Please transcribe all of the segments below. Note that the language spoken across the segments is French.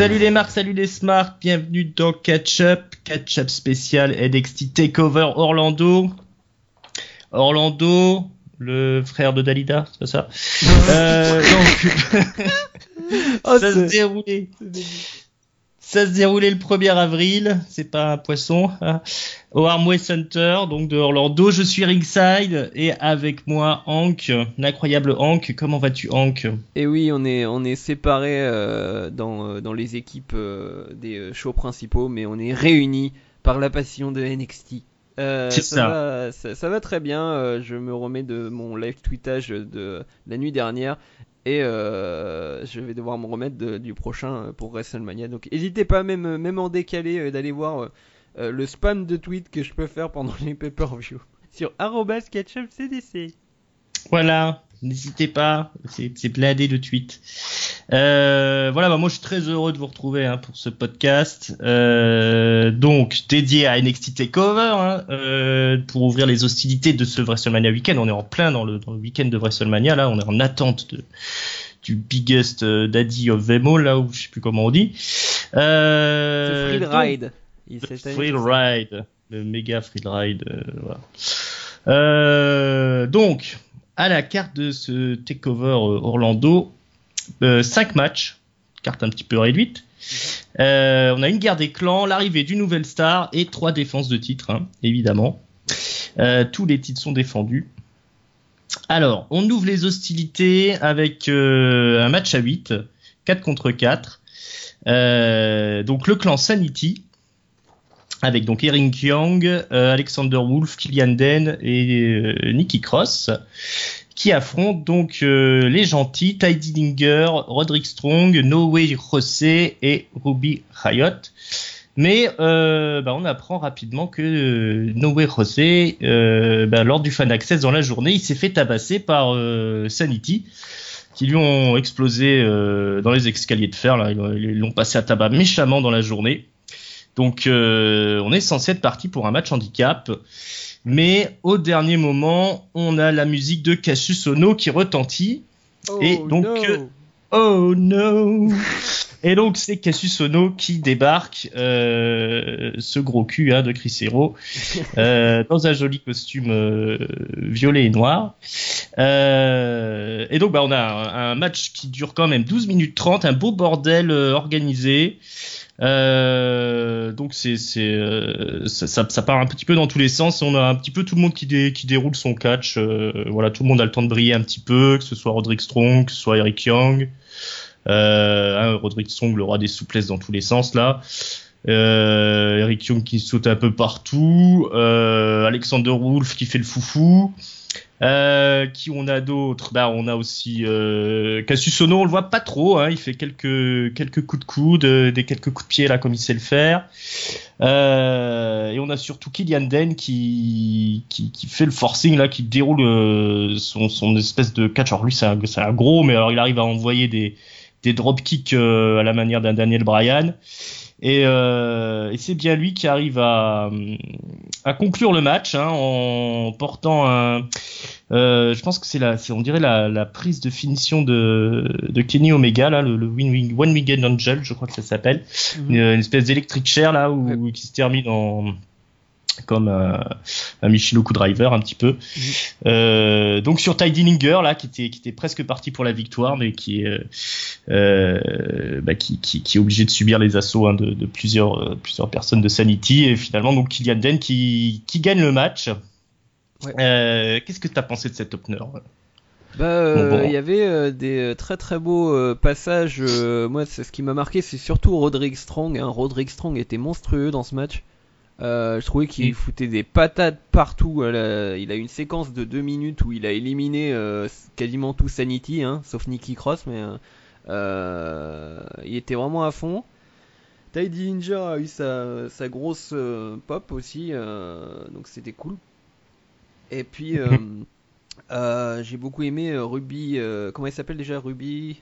Salut les marques, salut les smarts, bienvenue dans Catch-Up spécial NXT TakeOver Orlando. Orlando, le frère de Dalida, c'est pas ça. Ça se déroulait le 1er avril, c'est pas un poisson, hein, au Amway Center, donc de Orlando. Je suis ringside et avec moi Hank, l'incroyable Hank. Comment vas-tu, Hank? Et oui, on est séparés dans les équipes des shows principaux, mais on est réunis par la passion de NXT. C'est ça. Ça va très bien. Je me remets de mon live tweetage de la nuit dernière. Et je vais devoir me remettre du prochain pour WrestleMania. Donc n'hésitez pas, même en décalé, d'aller voir le spam de tweets que je peux faire pendant les pay-per-view sur @catchupcdc. Voilà, n'hésitez pas, c'est blindé de tweets. Voilà, moi je suis très heureux de vous retrouver pour ce podcast, donc dédié à NXT Takeover, pour ouvrir les hostilités de ce WrestleMania week-end. On est en plein dans le week-end de WrestleMania, là, on est en attente du biggest daddy of them all, là, où je sais plus comment on dit. C'est Free Ride. Free Ride, le méga Free Ride, voilà. Donc, à la carte de ce Takeover Orlando, 5 matchs, carte un petit peu réduite. On a une guerre des clans, l'arrivée d'une nouvelle star et 3 défenses de titres, évidemment. Tous les titres sont défendus. Alors, on ouvre les hostilités avec un match à 8, 4 contre 4. Donc le clan Sanity, avec donc Eric Young, Alexander Wolf, Killian Dane et Nikki Cross, qui affrontent donc les gentils, Ty Dillinger, Roderick Strong, No Way Jose et Ruby Riott. Mais on apprend rapidement que No Way Jose, lors du Fan Access dans la journée, il s'est fait tabasser par Sanity, qui lui ont explosé dans les escaliers de fer. Là, ils l'ont passé à tabac méchamment dans la journée. Donc on est censé être parti pour un match handicap, mais au dernier moment, on a la musique de Cassius Ohno qui retentit. Oh no. Et donc c'est Cassius Ohno qui débarque, ce gros cul de Chris Hero, dans un joli costume violet et noir. Et donc on a un match qui dure quand même 12 minutes 30, un beau bordel organisé. Donc ça part un petit peu dans tous les sens. On a un petit peu tout le monde qui déroule son catch. Voilà, tout le monde a le temps de briller un petit peu, que ce soit Roderick Strong, que ce soit Eric Young. Roderick Strong, le roi des souplesses dans tous les sens là. Eric Young qui saute un peu partout. Alexander Wolf qui fait le foufou. Qui on a d'autres? On a aussi Cassius Ohno, on le voit pas trop, il fait quelques coups de coude, quelques coups de pied là comme il sait le faire. Et on a surtout Killian Dane qui fait le forcing là, qui déroule son espèce de catch. Alors lui c'est un gros, mais alors il arrive à envoyer des drop kicks à la manière d'un Daniel Bryan. Et c'est bien lui qui arrive à conclure le match en portant je pense que c'est on dirait la prise de finition de Kenny Omega là, le One Winged Angel, je crois que ça s'appelle, une espèce d'électric chair là qui se termine comme un Michinoku Driver un petit peu. Donc sur Ty Dillinger là qui était presque parti pour la victoire, mais qui est obligé de subir les assauts de plusieurs personnes de Sanity, et finalement donc Killian Dane qui gagne le match. Qu'est-ce que t'as pensé de cet opener? Il y avait des très très beaux passages. Moi c'est ce qui m'a marqué, c'est surtout Roderick Strong. Roderick Strong était monstrueux dans ce match. Je trouvais qu'il foutait des patates partout. Il a une séquence de 2 minutes où il a éliminé quasiment tout Sanity, sauf Nikki Cross, mais il était vraiment à fond. Ty Dillinger a eu sa grosse pop aussi, donc c'était cool. Et puis j'ai beaucoup aimé Ruby. Comment elle s'appelle déjà, Ruby,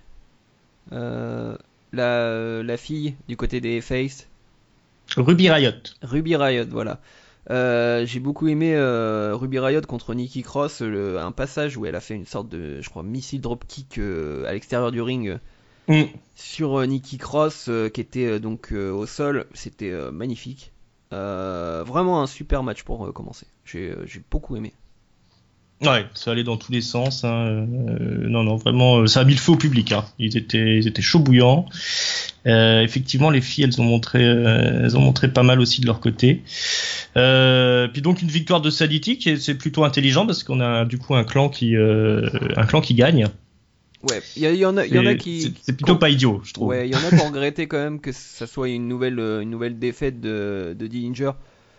la fille du côté des Face. Ruby Riott, voilà. J'ai beaucoup aimé Ruby Riott contre Nikki Cross, un passage où elle a fait une sorte de, je crois, missile dropkick à l'extérieur du ring. sur Nikki Cross qui était donc au sol. C'était magnifique. Vraiment un super match pour commencer. J'ai beaucoup aimé. Ouais, ça allait dans tous les sens. Hein. Non, vraiment, ça a mis le feu au public. Hein. Ils étaient chauds bouillants. Effectivement, les filles, elles ont montré pas mal aussi de leur côté. Puis donc une victoire de Sadity, c'est plutôt intelligent parce qu'on a du coup un clan qui gagne. Ouais, il y en a qui. C'est plutôt pas idiot, je trouve. Ouais, il y en a qui ont regretté quand même que ça soit une nouvelle défaite de Dillinger.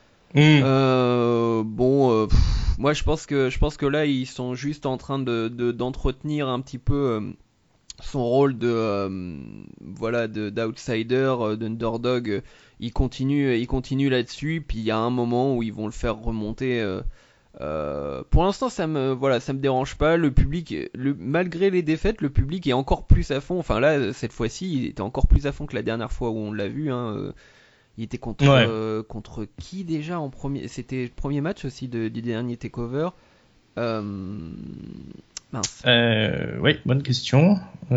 Moi je pense que là ils sont juste en train d'entretenir un petit peu son rôle d'outsider, d'underdog. Il continue là-dessus, puis il y a un moment où ils vont le faire remonter. Pour l'instant ça me dérange pas. Le public, malgré les défaites, le public est encore plus à fond. Enfin là cette fois-ci il était encore plus à fond que la dernière fois où on l'a vu. Il était contre qui déjà en premier? C'était le premier match aussi du dernier takeover. Mince. Oui, bonne question.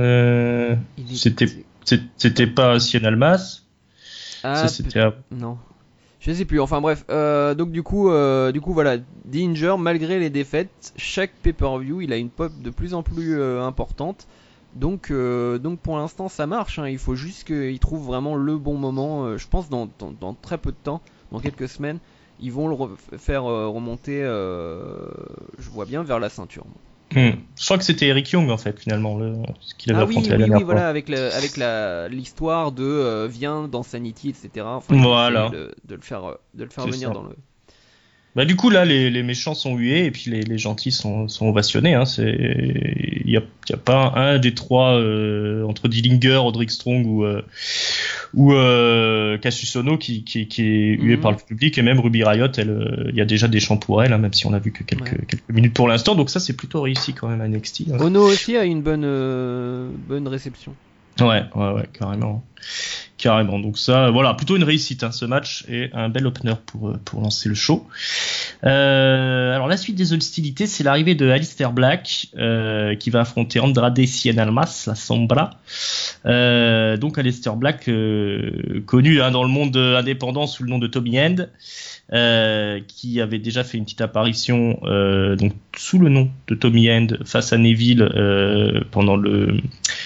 C'était pas Cien Almas. Ah, non. Je sais plus. Enfin bref. Donc du coup voilà. Dillinger, malgré les défaites, chaque pay-per-view, il a une pop de plus en plus importante. Donc pour l'instant ça marche, hein. Il faut juste qu'il trouve vraiment le bon moment. Je pense dans très peu de temps, dans quelques semaines, ils vont le faire remonter, je vois bien, vers la ceinture. Je crois que c'était Eric Young en fait finalement ce qu'il avait affronté la dernière fois. Voilà, avec l'histoire de vient dans Sanity, etc. Enfin, voilà. De le faire venir ça. dans le. Bah du coup là les méchants sont hués et puis les gentils sont ovationnés. Hein. Il y a pas un des trois entre Dillinger, Roderick Strong ou Cassius Ohno qui est hué par le public, et même Ruby Riott, il y a déjà des chants pour elle, hein, même si on a vu que quelques minutes pour l'instant. Donc ça c'est plutôt réussi quand même à NXT. Hein. Ohno aussi a une bonne réception. Ouais, carrément. Donc ça, voilà, plutôt une réussite, hein, ce match, et un bel opener pour lancer le show. Alors la suite des hostilités, c'est l'arrivée de Aleister Black qui va affronter Andrade Cien Almas, la Sombra. Donc Aleister Black, connu hein, dans le monde indépendant sous le nom de Tommy End, qui avait déjà fait une petite apparition donc sous le nom de Tommy End face à Neville pendant le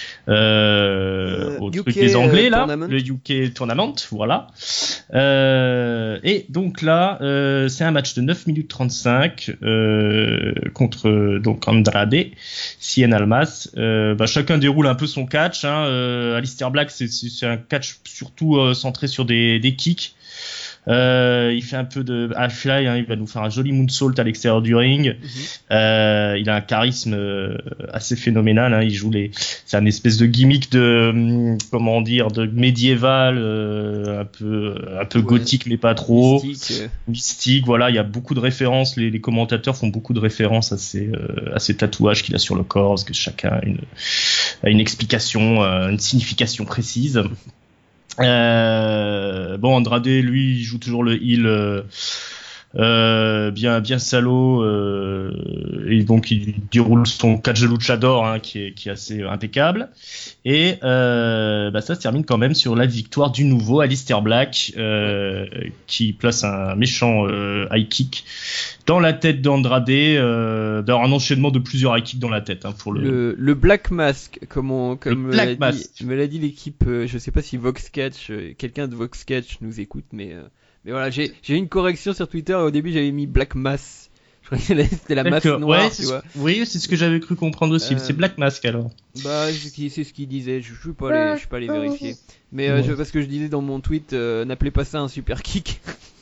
au truc des Anglais là, le UK Tournament, voilà. Et donc là, c'est un match de 9 minutes 35 contre donc Andrade, Cien Almas. Chacun déroule un peu son catch. Hein. Aleister Black, c'est un catch surtout centré sur des kicks. Il fait un peu de half-fly, hein, il va nous faire un joli moonsault à l'extérieur du ring. Il a un charisme assez phénoménal, hein, c'est un espèce de gimmick de de médiéval, un peu gothique mais pas trop. Mystique, voilà, il y a beaucoup de références, les commentateurs font beaucoup de références à ces tatouages qu'il a sur le corps, parce que chacun a une explication, une signification précise. Andrade, lui, il joue toujours le heel bien salaud, et donc il déroule son catch de luchador, hein, qui est assez impeccable. Et ça se termine quand même sur la victoire du nouveau Aleister Black, qui place un méchant high kick dans la tête d'Andrade, d'avoir un enchaînement de plusieurs high kicks dans la tête, hein, pour le Black Mask, comme me l'a dit l'équipe. Je sais pas si Vox Catch, quelqu'un de Vox Catch nous écoute, mais voilà, j'ai une correction sur Twitter, et au début j'avais mis Black Mass. Je croyais que c'était la masse noire, tu vois. Oui, c'est ce que j'avais cru comprendre aussi. C'est Black Mask alors. C'est ce qu'il disait. Je suis pas allé vérifier. Mais parce que je disais dans mon tweet, n'appelez pas ça un super kick.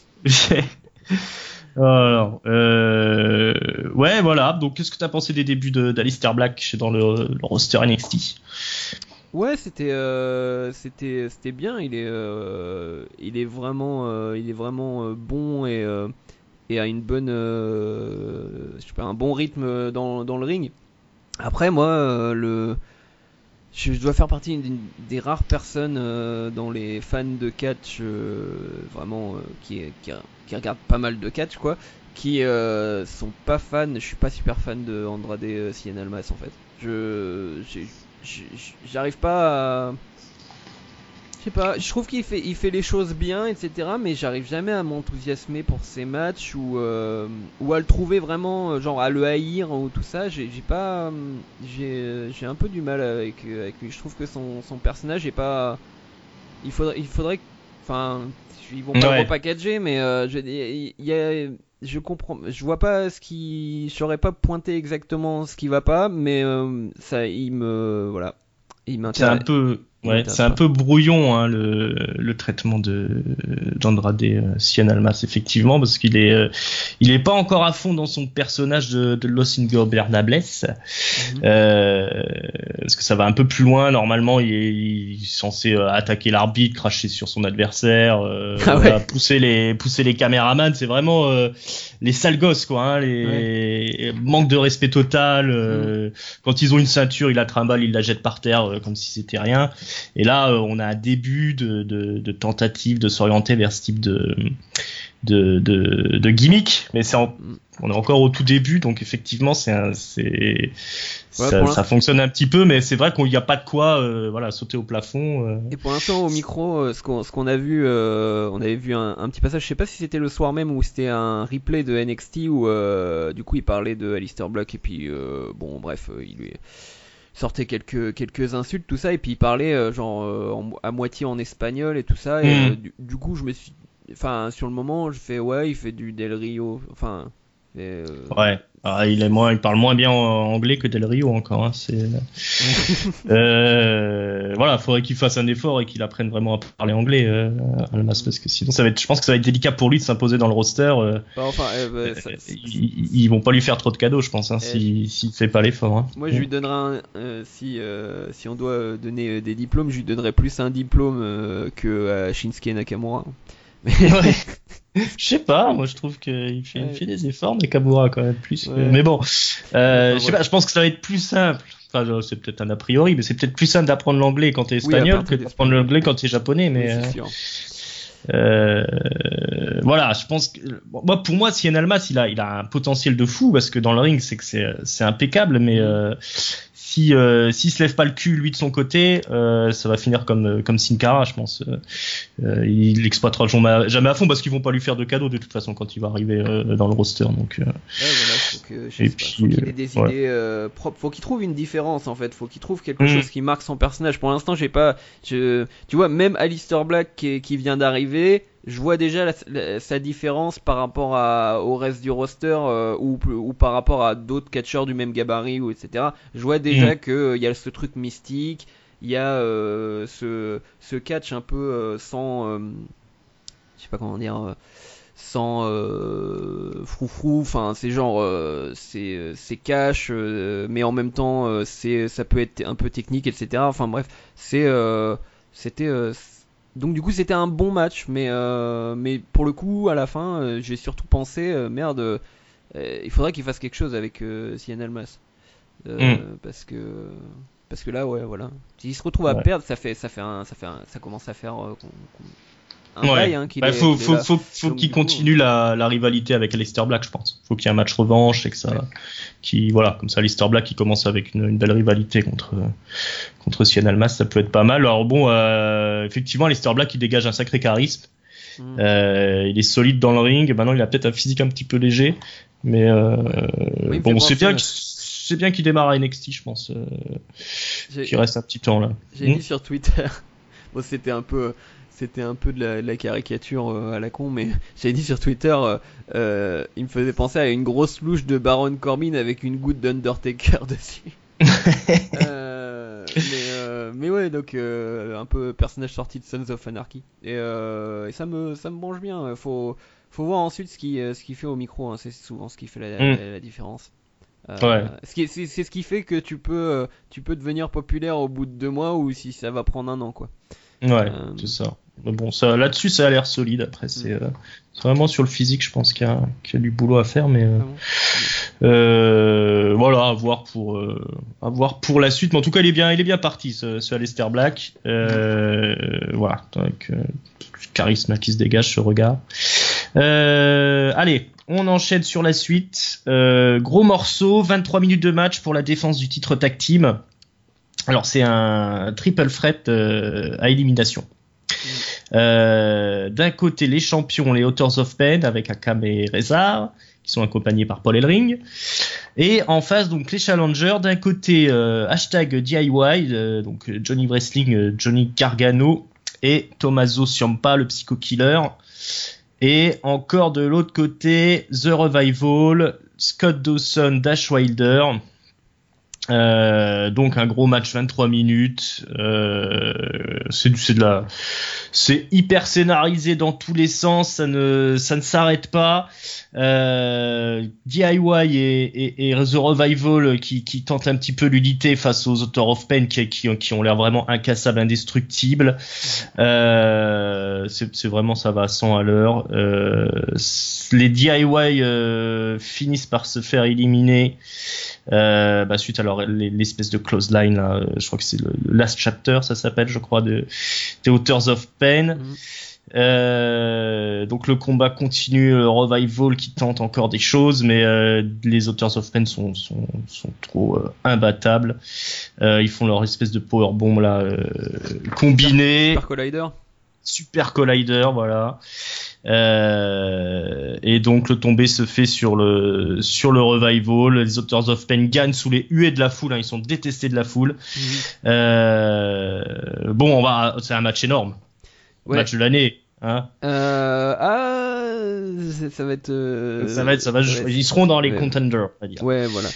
Alors, ouais, voilà. Donc, qu'est-ce que t'as pensé des débuts d'Aleister Black dans le roster NXT? Ouais, c'était bien. Il est vraiment bon, et a une bonne, un bon rythme dans le ring. Après, moi, je dois faire partie des rares personnes dans les fans de catch, vraiment qui regardent pas mal de catch, quoi, qui sont pas fans. Je suis pas super fan de Andrade Cien Almas, en fait. j'arrive pas à... Je sais pas, je trouve qu'il fait les choses bien, etc. Mais j'arrive jamais à m'enthousiasmer pour ces matchs ou à le trouver vraiment, genre à le haïr ou tout ça. J'ai pas, j'ai un peu du mal avec lui. Je trouve que son personnage est pas. Il faudrait, enfin, ils vont pas le repackager, mais je comprends, je vois pas je saurais pas pointer exactement ce qui va pas, mais ça, voilà, il m'intéresse. C'est un peu. Ouais, c'est un peu brouillon hein, le traitement d'Andrade Cien Almas effectivement parce qu'il est pas encore à fond dans son personnage de Los Ingobernables parce que ça va un peu plus loin. Normalement il est censé attaquer l'arbitre, cracher sur son adversaire, voilà, pousser les caméramans. C'est vraiment les sales gosses quoi, hein, manque de respect total. Quand ils ont une ceinture, il la trimballe, il la jette par terre comme si c'était rien. Et là, on a un début de tentative de s'orienter vers ce type de gimmick, mais on est encore au tout début, donc effectivement, ça fonctionne un petit peu, mais c'est vrai qu'il n'y a pas de quoi, sauter au plafond. Et pour l'instant, au micro, ce qu'on a vu, on avait vu un petit passage. Je sais pas si c'était le soir même ou c'était un replay de NXT où, du coup, il parlait de Aleister Black et puis, bon, bref, il lui sortait quelques insultes, tout ça, et puis il parlait à moitié en espagnol et tout ça, et du coup je me suis, enfin sur le moment je fais il fait du Del Rio, enfin ouais. Alors, il parle moins bien anglais que Del Rio encore. Hein, voilà, faudrait qu'il fasse un effort et qu'il apprenne vraiment à parler anglais, Almas, parce que sinon je pense que ça va être délicat pour lui de s'imposer dans le roster. Ils vont pas lui faire trop de cadeaux, je pense, hein, s'il fait pas l'effort. Hein. Moi, je lui donnerai si on doit donner des diplômes, je lui donnerais plus un diplôme que à Shinsuke Nakamura. Je sais pas, moi je trouve qu'il fait des efforts, Nakamura quand même plus. Mais bon, je sais pas, je pense que ça va être plus simple. Enfin, c'est peut-être un a priori, mais c'est peut-être plus simple d'apprendre l'anglais quand t'es espagnol que d'apprendre l'anglais quand t'es japonais. Mais c'est sûr. Voilà, je pense que pour moi, Cien Almas, il a un potentiel de fou parce que dans le ring, c'est impeccable, mais s'il se lève pas le cul lui de son côté, ça va finir comme Sin Cara, je pense. Il exploitera jamais à fond parce qu'ils vont pas lui faire de cadeaux de toute façon quand il va arriver dans le roster. Donc faut qu'il ait des idées propres, faut qu'il trouve une différence en fait, faut qu'il trouve quelque chose qui marque son personnage. Pour l'instant, tu vois, même Aleister Black qui vient d'arriver, je vois déjà sa différence par rapport au reste du roster ou par rapport à d'autres catcheurs du même gabarit ou etc. Je vois déjà que y a ce truc mystique, il y a ce catch un peu sans je sais pas comment dire, sans froufrou, enfin c'est genre c'est cash mais en même temps ça peut être un peu technique, etc. Enfin bref, c'était donc du coup c'était un bon match, mais pour le coup à la fin j'ai surtout pensé merde, il faudrait qu'il fasse quelque chose avec Cien Almas, parce que là voilà, s'il se retrouve à perdre, ça commence à faire un bail, hein, faut qu'il continue la rivalité avec Aleister Black, je pense. Faut qu'il y ait un match revanche et que ça, comme ça, Aleister Black qui commence avec une belle rivalité contre Cien Almas, ça peut être pas mal. Alors bon, effectivement, Aleister Black il dégage un sacré charisme. Il est solide dans le ring. Maintenant, il a peut-être un physique un petit peu léger, mais bon, c'est bien qu'il démarre à NXT, je pense. Qu'il reste un petit temps là. J'ai dit sur Twitter. Bon, c'était un peu de la caricature à la con, mais j'avais dit sur Twitter, il me faisait penser à une grosse louche de Baron Corbin avec une goutte d'Undertaker dessus. Mais ouais, donc un peu personnage sorti de Sons of Anarchy. Et ça me branche bien. Faut voir ensuite ce qu'il fait au micro, hein. C'est souvent ce qui fait la différence. C'est ce qui fait que tu peux devenir populaire au bout de 2 mois ou si ça va prendre 1 an, quoi. Ouais, c'est ça. Mais bon, là-dessus, ça a l'air solide. Après, c'est vraiment sur le physique, je pense qu'il y a du boulot à faire, mais voilà, à voir pour la suite. Mais en tout cas, il est bien parti, ce Aleister Black. Voilà, avec charisme qui se dégage, ce regard. Allez, on enchaîne sur la suite. Gros morceau, 23 minutes de match pour la défense du titre tag team. Alors c'est un triple threat à élimination. D'un côté les champions, les Authors of Pain avec Akam et Rezar, qui sont accompagnés par Paul Ellering, et en face donc les challengers, d'un côté #DIY, donc Johnny Wrestling, Johnny Gargano et Tommaso Ciampa, le Psycho Killer, et encore de l'autre côté The Revival, Scott Dawson, Dash Wilder. Donc un gros match 23 minutes, c'est hyper scénarisé dans tous les sens, ça ne s'arrête pas. DIY et The Revival qui tentent un petit peu l'unité face aux Authors of Pain qui ont l'air vraiment incassables, indestructibles. C'est vraiment, ça va à 100 à l'heure. Les DIY finissent par se faire éliminer suite à l'espèce de close line là, je crois que c'est le last chapter, ça s'appelle, je crois, des Authors of Pain. Donc le combat continue, Revival qui tente encore des choses, mais les Authors of Pain sont trop imbattables. Ils font leur espèce de powerbomb là, combiné. Super Collider, voilà. Et donc le tombé se fait sur le Revival. Les Authors of Pain gagnent sous les huées de la foule, hein, ils sont détestés de la foule. C'est un match énorme, match de l'année, hein. Ça va être. Ils seront dans les contenders, on va dire. Ouais, voilà.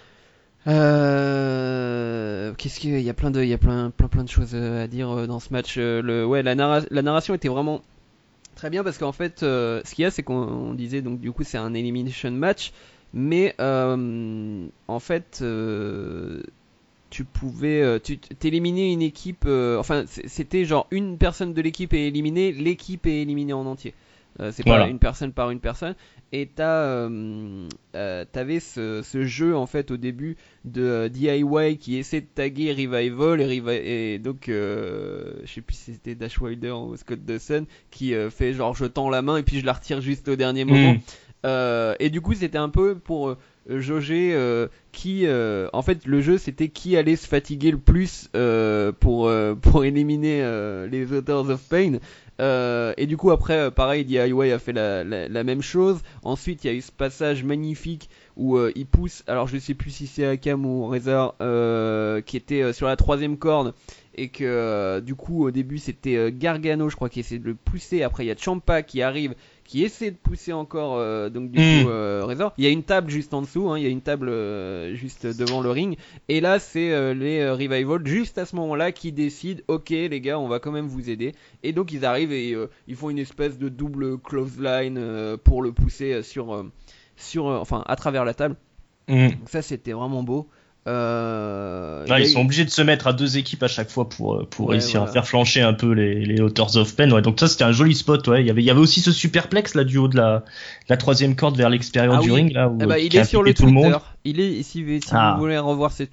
Qu'est-ce qu'il y a plein de choses à dire dans ce match. La narration était vraiment très bien, parce qu'en fait, ce qu'il y a, c'est qu'on disait, donc du coup c'est un elimination match, mais en fait tu pouvais t'éliminer une équipe, c'était genre une personne de l'équipe est éliminée, l'équipe est éliminée en entier. C'est pas une personne par une personne. Et t'avais ce jeu en fait au début de DIY qui essaie de taguer Revival et donc je sais plus si c'était Dash Wilder ou Scott Dawson qui fait genre je tends la main et puis je la retire juste au dernier moment. Et du coup c'était un peu pour jauger en fait le jeu c'était qui allait se fatiguer le plus pour éliminer les Authors of Pain. Et du coup après pareil, DIY a fait la même chose. Ensuite il y a eu ce passage magnifique où il pousse, alors je sais plus si c'est Akam ou Rezar qui était sur la 3ème corde, et que du coup au début c'était Gargano je crois qui essaie de le pousser. Après il y a Ciampa qui arrive, qui essaie de pousser encore donc du coup Rezar. Il y a une table juste en dessous, hein, il y a une table juste devant le ring, et là c'est les Revival juste à ce moment là qui décident ok les gars on va quand même vous aider, et donc ils arrivent et ils font une espèce de double clothesline pour le pousser à travers la table. Donc ça c'était vraiment beau. Ils sont obligés de se mettre à 2 équipes à chaque fois pour réussir à faire flancher un peu les Authors of Pain. Ouais, donc ça c'était un joli spot. Ouais, il y avait aussi ce superplex là du haut de la 3ème corde vers l'extérieur du ring là où il est sur le Twitter. Il est si vous voulez revoir ce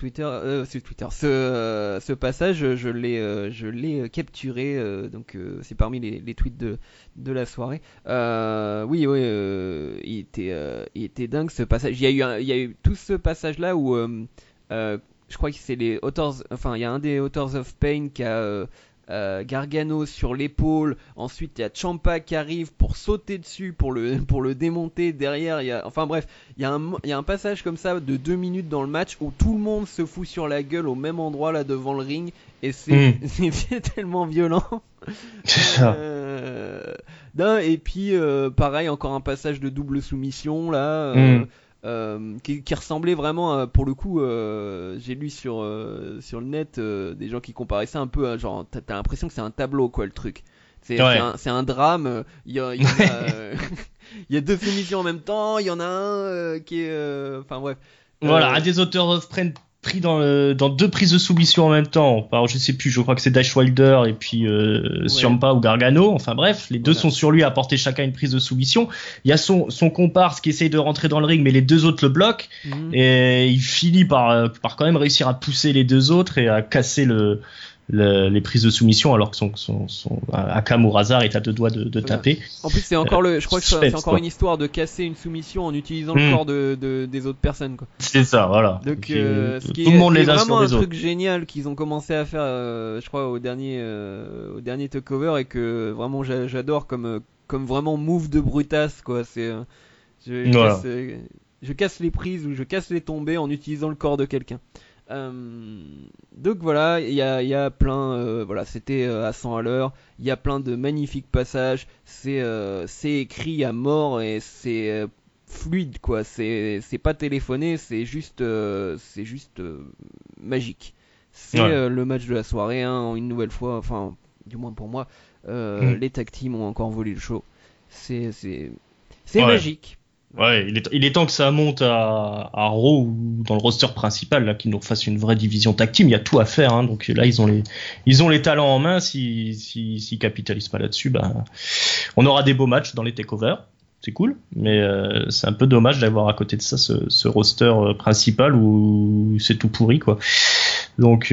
passage, je l'ai capturé, donc c'est parmi les tweets de la soirée. Il était dingue ce passage. Il y a eu tout ce passage là où je crois que c'est les Authors, il y a un des Authors of Pain qui a Gargano sur l'épaule. Ensuite il y a Ciampa qui arrive pour sauter dessus pour le démonter. Derrière il y a un passage comme ça de 2 minutes dans le match où tout le monde se fout sur la gueule au même endroit là devant le ring, et c'est tellement violent. Et puis pareil, encore un passage de double soumission là. Qui ressemblait vraiment pour le coup, j'ai lu sur le net des gens qui comparaient ça un peu à, genre t'as l'impression que c'est un tableau quoi le truc. C'est un drame. Il y a 2 soumissions en même temps. Il y en a un qui est bref. Voilà, un des Authors of Pain pris dans 2 prises de soumission en même temps. Alors, je sais plus, je crois que c'est Dash Wilder et puis Ciampa ou Gargano. Enfin bref, les 2 sont sur lui à porter chacun une prise de soumission. Il y a son comparse qui essaye de rentrer dans le ring, mais les 2 autres le bloquent. Et il finit par quand même réussir à pousser les 2 autres et à casser le les prises de soumission alors que son Akam ou Razar est à deux doigts de taper. En plus c'est encore je crois que c'est encore une histoire de casser une soumission en utilisant le corps des autres personnes quoi. C'est ça, voilà. Donc tout le monde les a vraiment sur les un autres. truc génial qu'ils ont commencé à faire je crois au dernier takeover et que vraiment j'adore comme vraiment move de brutasse quoi, c'est je casse les prises ou je casse les tombées en utilisant le corps de quelqu'un. Donc voilà, il y a plein, voilà, c'était à 100 à l'heure. Il y a plein de magnifiques passages. C'est écrit à mort et c'est fluide quoi. C'est pas téléphoné, c'est juste magique. C'est le match de la soirée, hein, une nouvelle fois. Enfin, du moins pour moi, les tag teams ont encore volé le show. C'est magique. Ouais, il est temps que ça monte à Raw ou dans le roster principal, là, qu'ils nous fassent une vraie division tag team. Il y a tout à faire, hein. Donc là, ils ont les talents en main. S'ils capitalisent pas là-dessus, on aura des beaux matchs dans les takeovers. C'est cool, mais c'est un peu dommage d'avoir à côté de ça ce roster principal où c'est tout pourri, quoi. Donc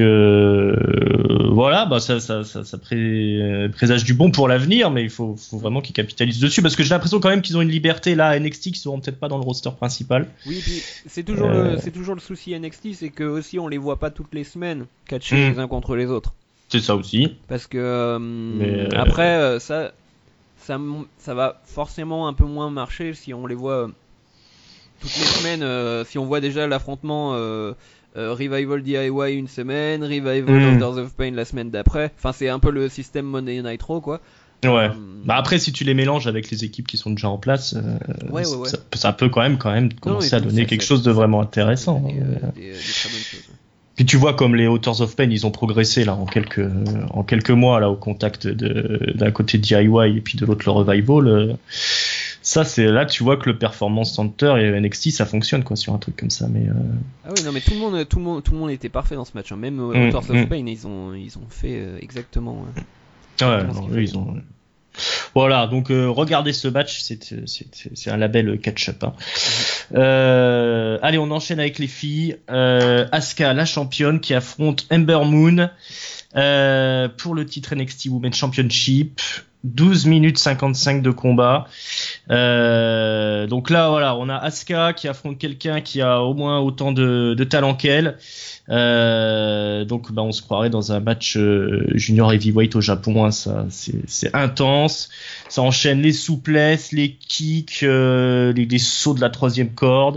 voilà, ça présage du bon pour l'avenir, mais il faut vraiment qu'ils capitalisent dessus parce que j'ai l'impression quand même qu'ils ont une liberté là à NXT qui seront peut-être pas dans le roster principal. Oui, puis c'est toujours le souci NXT, c'est que aussi on les voit pas toutes les semaines catcher les uns contre les autres. C'est ça aussi. Parce que après ça va forcément un peu moins marcher si on les voit toutes les semaines. Si on voit déjà l'affrontement Revival DIY une semaine, Revival Authors of Pain la semaine d'après. Enfin, c'est un peu le système Monday Night Raw, quoi. Ouais. Après, si tu les mélanges avec les équipes qui sont déjà en place, ça peut quand même commencer à donner quelque chose de vraiment intéressant. Des très bonnes choses. Puis tu vois comme les Authors of Pain, ils ont progressé là en quelques mois là au contact d'un côté DIY et puis de l'autre le Revival. Ça c'est là que tu vois que le Performance Center et NXT ça fonctionne quoi sur un truc comme ça. Mais ah oui non mais tout le monde était parfait dans ce match. Hein. Même Authors of Pain ils ont fait exactement. Ils ont. Voilà, donc regardez ce match, c'est un label catch-up. Hein. Allez, on enchaîne avec les filles. Asuka, la championne, qui affronte Ember Moon pour le titre NXT Women's Championship. 12 minutes 55 de combat. Donc là, voilà, on a Asuka qui affronte quelqu'un qui a au moins autant de talent qu'elle. Donc on se croirait dans un match junior heavyweight au Japon, hein, ça c'est intense, ça enchaîne les souplesses, les kicks, les sauts de la troisième corde,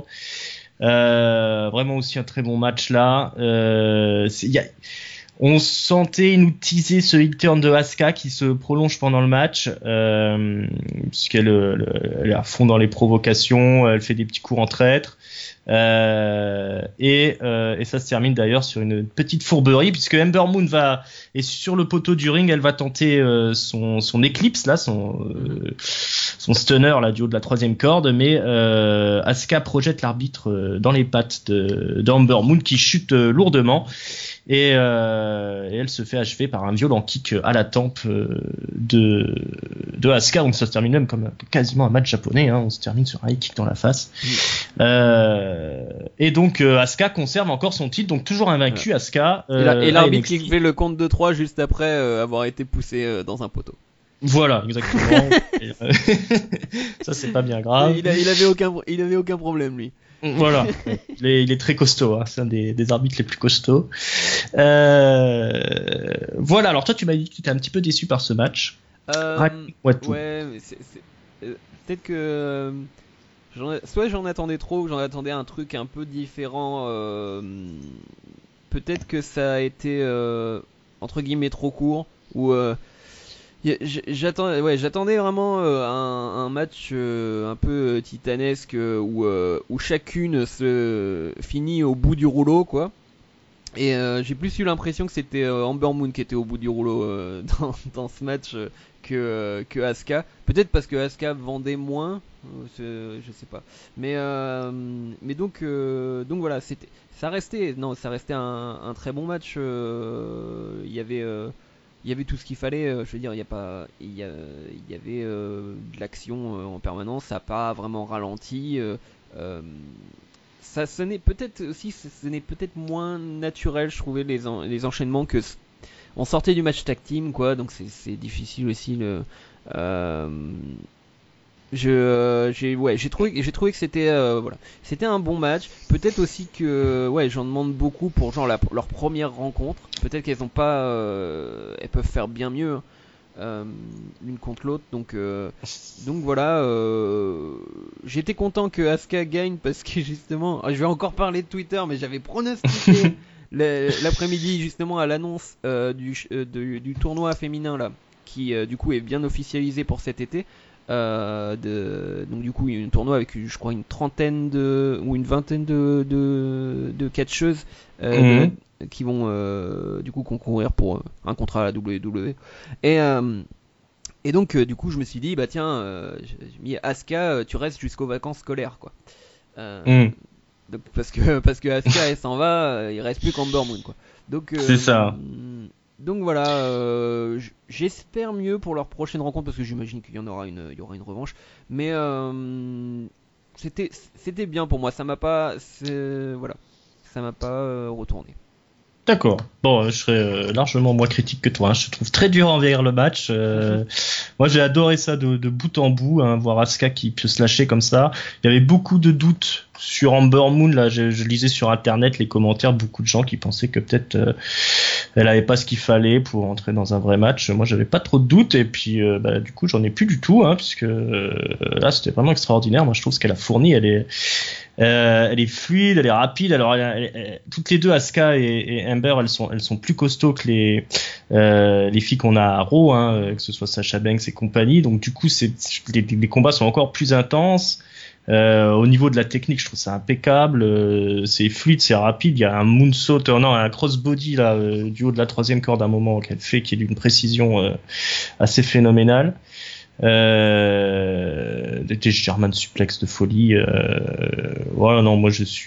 vraiment aussi un très bon match là. On sentait, il nous teasait ce heel turn de Asuka qui se prolonge pendant le match, puisqu'elle elle est à fond dans les provocations, elle fait des petits coups en traître. Et ça se termine d'ailleurs sur une petite fourberie puisque Ember Moon est sur le poteau du ring, elle va tenter son Eclipse là, son stunner là du haut de la troisième corde, mais Asuka projette l'arbitre dans les pattes d'Ember Moon qui chute lourdement. Et elle se fait achever par un violent kick à la tempe de Asuka. Donc ça se termine même comme quasiment un match japonais, hein. On se termine sur un high kick dans la face. Et donc Asuka conserve encore son titre, donc toujours invaincu. Asuka. Et l'arbitre qui fait le compte de 3 juste après avoir été poussé dans un poteau. Voilà, exactement. Ça c'est pas bien grave. Il avait aucun problème lui. Voilà, il est très costaud, hein. C'est un des arbitres les plus costauds. Voilà, alors toi tu m'as dit que tu étais un petit peu déçu par ce match. Ouais, mais c'est peut-être que soit j'en attendais trop ou j'en attendais un truc un peu différent. Peut-être que ça a été entre guillemets trop court ou j'attendais vraiment un match un peu titanesque où chacune se finit au bout du rouleau quoi. Et j'ai plus eu l'impression que c'était Ember Moon qui était au bout du rouleau dans ce match que Asuka. Peut-être parce que Asuka vendait moins, je sais pas. Mais donc voilà, ça restait un très bon match. Il y avait tout ce qu'il fallait, je veux dire, il y avait de l'action en permanence, ça n'a pas vraiment ralenti. Ce n'est peut-être moins naturel, je trouvais, les enchaînements que on sortait du match tag team, quoi, donc c'est difficile aussi j'ai trouvé que c'était un bon match. Peut-être aussi que j'en demande beaucoup pour genre leur première rencontre. Peut-être qu'elles ont pas, elles peuvent faire bien mieux l'une contre l'autre. Donc voilà. J'étais content que Asuka gagne parce que justement, je vais encore parler de Twitter, mais j'avais pronostiqué l'après-midi justement à l'annonce du tournoi féminin là, qui du coup est bien officialisé pour cet été. Donc du coup il y a un tournoi avec je crois une trentaine ou une vingtaine de catcheuses qui vont du coup concourir pour un contrat à la WWE et donc du coup je me suis dit bah tiens j'ai mis Asuka, tu restes jusqu'aux vacances scolaires quoi. Donc, parce que Asuka elle s'en va, il reste plus qu'Amber Moon quoi. Donc c'est ça. Donc voilà, j'espère mieux pour leur prochaine rencontre parce que j'imagine qu'il y aura une revanche. Mais c'était bien pour moi. Ça m'a pas retourné. D'accord. Bon, je serais largement moins critique que toi. Je trouve très dur envers le match. Moi, j'ai adoré ça de bout en bout, voir Asuka qui peut se lâcher comme ça. Il y avait beaucoup de doutes sur Amber Moon. Là, je lisais sur Internet les commentaires, beaucoup de gens qui pensaient que peut-être elle avait pas ce qu'il fallait pour entrer dans un vrai match. Moi, j'avais pas trop de doutes. Et puis, du coup, j'en ai plus du tout, puisque là, c'était vraiment extraordinaire. Moi, je trouve ce qu'elle a fourni, elle est fluide, elle est rapide. Alors, toutes les deux, Asuka et Amber, elles sont plus costauds que les filles qu'on a à Raw, que ce soit Sasha Banks et compagnie. Donc, du coup, les combats sont encore plus intenses. Au niveau de la technique, je trouve ça impeccable. C'est fluide, c'est rapide. Il y a un moonsault, un crossbody là du haut de la troisième corde à un moment qu'elle fait, qui est d'une précision assez phénoménale. Des German suplex de folie. Voilà, non, moi ce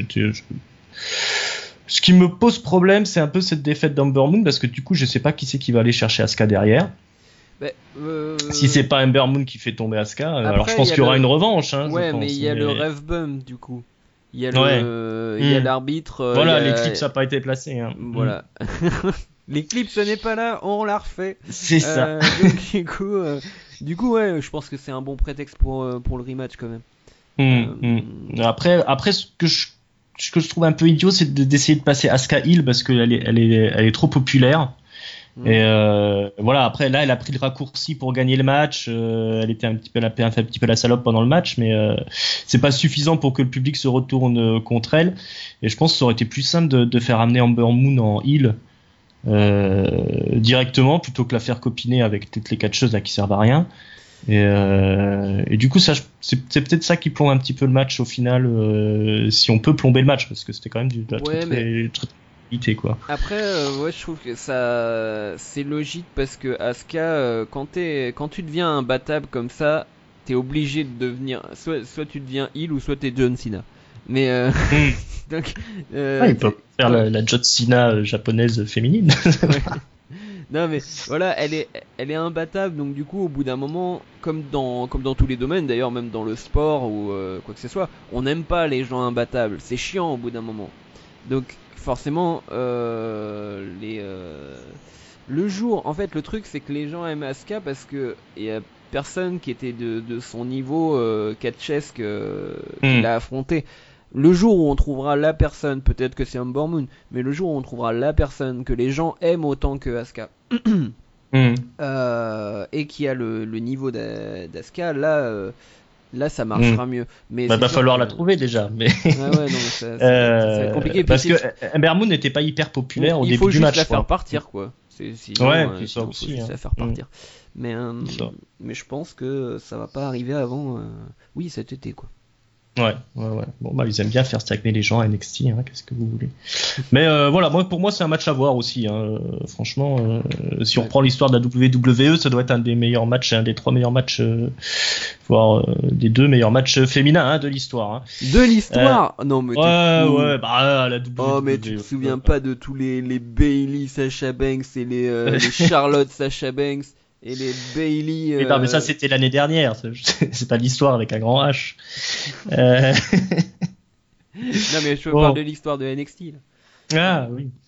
qui me pose problème, c'est un peu cette défaite d'Amber Moon, parce que du coup, je sais pas qui c'est qui va aller chercher Asuka derrière. Si c'est pas Amber Moon qui fait tomber Asuka, alors je pense qu'il y aura une revanche. Mais il y a le rêve bump du coup. Il y a il y a l'arbitre. Voilà, l'éclipse n'a pas été placé. Voilà. L'éclipse n'est pas là, on l'a refait. C'est ça. Donc, du coup, je pense que c'est un bon prétexte pour le rematch quand même. Après, ce que je trouve un peu idiot, c'est d'essayer de passer Asuka heel parce qu'elle est trop populaire. Et voilà, après là elle a pris le raccourci pour gagner le match. Elle était elle a fait un petit peu la salope pendant le match, mais c'est pas suffisant pour que le public se retourne contre elle. Et je pense que ça aurait été plus simple de faire amener Amber Moon en heel directement, plutôt que la faire copiner avec toutes les catcheuses là qui servent à rien. Et du coup, c'est peut-être ça qui plombe un petit peu le match au final, si on peut plomber le match, parce que c'était quand même très quoi. Après, je trouve que ça c'est logique parce que Asuka, quand tu deviens imbattable comme ça, t'es obligé de devenir soit tu deviens heel ou soit t'es John Cena. Mais donc il peut faire la John Cena japonaise féminine. Non mais voilà, elle est imbattable, donc du coup au bout d'un moment, comme dans tous les domaines d'ailleurs, même dans le sport ou quoi que ce soit, on n'aime pas les gens imbattables, c'est chiant au bout d'un moment. Donc forcément le jour, en fait le truc c'est que les gens aiment Asuka parce que il y a personne qui était de son niveau catchesque qu'il a affronté. Le jour où on trouvera la personne, peut-être que c'est Amber Moon, mais le jour où on trouvera la personne que les gens aiment autant que Asuka et qui a le niveau d'Asuka, là ça marchera mieux. Mais va falloir la trouver déjà. Mais ça va être compliqué. Parce que Amber Moon n'était pas hyper populaire au début du match. Il faut juste la faire partir quoi. Sinon, c'est ça aussi. Juste la faire partir. Mais je pense que ça va pas arriver avant. Oui, cet été quoi. Ouais. Bon, ils aiment bien faire stagner les gens à NXT, qu'est-ce que vous voulez. Mais voilà, pour moi, c'est un match à voir aussi. Franchement, si on reprend l'histoire de la WWE, ça doit être un des meilleurs matchs, un des 3 meilleurs matchs, voire des 2 meilleurs matchs féminins de l'histoire. De l'histoire Non, mais la WWE. Oh, mais tu te souviens pas de tous les Bayley Sasha Banks et les Charlotte Sasha Banks et les Bayley. Non, mais ça c'était l'année dernière. C'est pas l'histoire avec un grand H. Non, mais je parle de l'histoire de NXT. Là. Ah oui.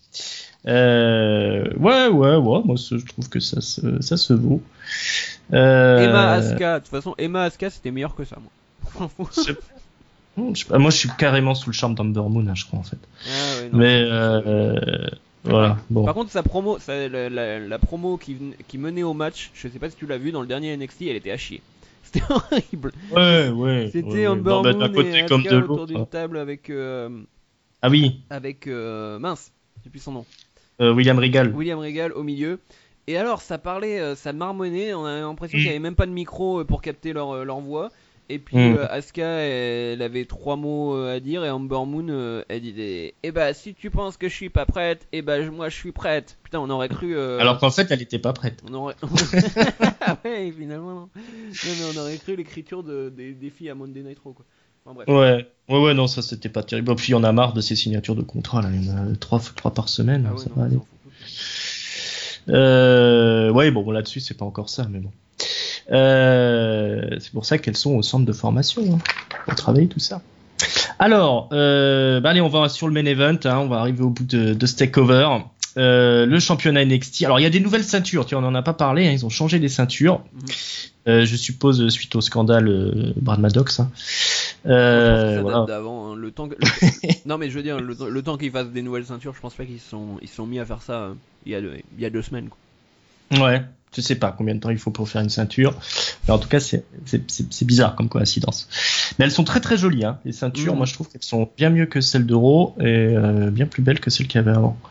Ouais, moi je trouve que ça se vaut. Emma Asuka, de toute façon, Emma Asuka c'était meilleur que ça, moi. Moi je suis carrément sous le charme d'Amber Moon, hein, je crois en fait. Ah, ouais, non, mais voilà. Bon. Par contre, sa promo, la promo qui menait au match, je sais pas si tu l'as vu dans le dernier NXT, elle était à chier. C'était horrible. Ouais. C'était Amber Moon et Asuka autour d'une table avec. Ah oui. Avec mince, j'ai plus son nom. William Regal. William Regal au milieu. Et alors, ça parlait, ça marmonnait. On a l'impression qu'il n'y avait même pas de micro pour capter leur voix. Et puis Asuka, elle avait 3 mots à dire, et Amber Moon, elle disait eh bah si tu penses que je suis pas prête, eh bah moi je suis prête. Putain, on aurait cru. Alors qu'en fait, elle était pas prête. On aurait. Ah ouais, finalement. Non, mais on aurait cru l'écriture des filles à Monday Night Raw, quoi. Enfin, bref. Ouais, non, ça c'était pas terrible. Puis il y en a marre de ces signatures de contrat, là. Il y en a 3 par semaine, Ah ouais, ça non, va aller. Ouais, bon, là-dessus, c'est pas encore ça, mais bon. C'est pour ça qu'elles sont au centre de formation, hein, pour travailler tout ça. Alors, allez, on va sur le main event, hein, on va arriver au bout de ce takeover. Le championnat NXT. Alors, il y a des nouvelles ceintures, tu vois, on en a pas parlé, hein, ils ont changé les ceintures. Je suppose suite au scandale Brad Maddox. Hein. Ça date d'avant. Hein. Le temps non, mais je veux dire, le temps qu'ils fassent des nouvelles ceintures, je pense pas qu'ils sont mis à faire ça il y a 2 semaines. Quoi. Ouais. Je sais pas combien de temps il faut pour faire une ceinture. Mais en tout cas, c'est bizarre comme coïncidence. Mais elles sont très très jolies, hein, les ceintures. Moi, je trouve qu'elles sont bien mieux que celles de Raw et bien plus belles que celles qu'il y avait avant.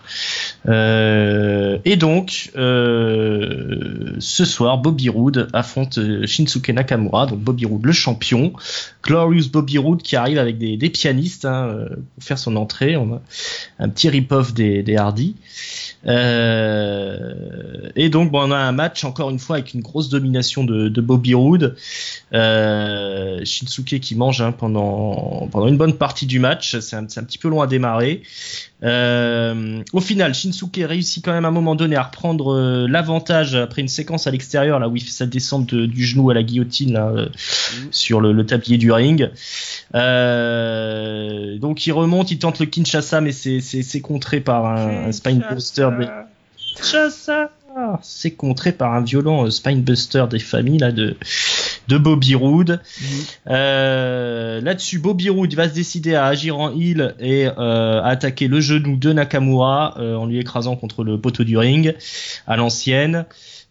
Et donc, ce soir, Bobby Roode affronte Shinsuke Nakamura. Donc Bobby Roode, le champion. Glorious Bobby Roode qui arrive avec des pianistes pour faire son entrée. On a un petit rip-off des Hardy. Et donc on a un match encore une fois avec une grosse domination de Bobby Roode, Shinsuke qui mange pendant une bonne partie du match. C'est un petit peu long à démarrer. Au final, Shinsuke réussit quand même à un moment donné à reprendre l'avantage après une séquence à l'extérieur là où il fait sa descente du genou à la guillotine là, sur le tablier du ring. Donc il remonte, il tente le Kinshasa mais c'est contré par un Spinebuster. Kinshasa, c'est contré par un violent Spinebuster des familles là de Bobby Roode. Là-dessus, Bobby Roode va se décider à agir en heel et à attaquer le genou de Nakamura en lui écrasant contre le poteau du ring à l'ancienne.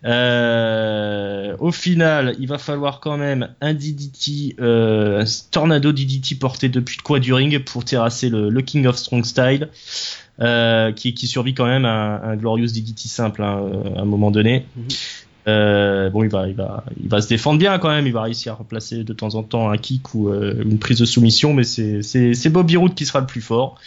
Au final, il va falloir quand même un DDT, un tornado DDT porté depuis le coin du ring pour terrasser le King of Strong Style, qui survit quand même à un Glorious DDT simple à un moment donné. Bon, il va se défendre bien quand même. Il va réussir à remplacer de temps en temps un kick ou une prise de soumission, mais c'est Bobby Roode qui sera le plus fort.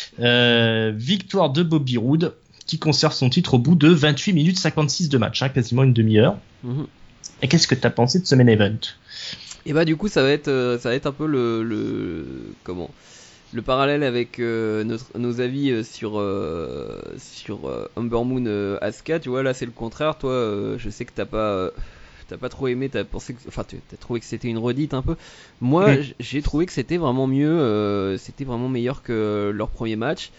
Victoire de Bobby Roode, qui conserve son titre au bout de 28 minutes 56 de match, hein, quasiment une demi-heure. Et qu'est-ce que t'as pensé de ce main event ? Et bah du coup ça va être un peu le parallèle avec nos avis sur Amber Moon Asuka. Tu vois, là c'est le contraire. Toi, je sais que t'as pas trop aimé, t'as trouvé que c'était une redite un peu. Moi, j'ai trouvé que c'était vraiment mieux, c'était vraiment meilleur que leur premier match.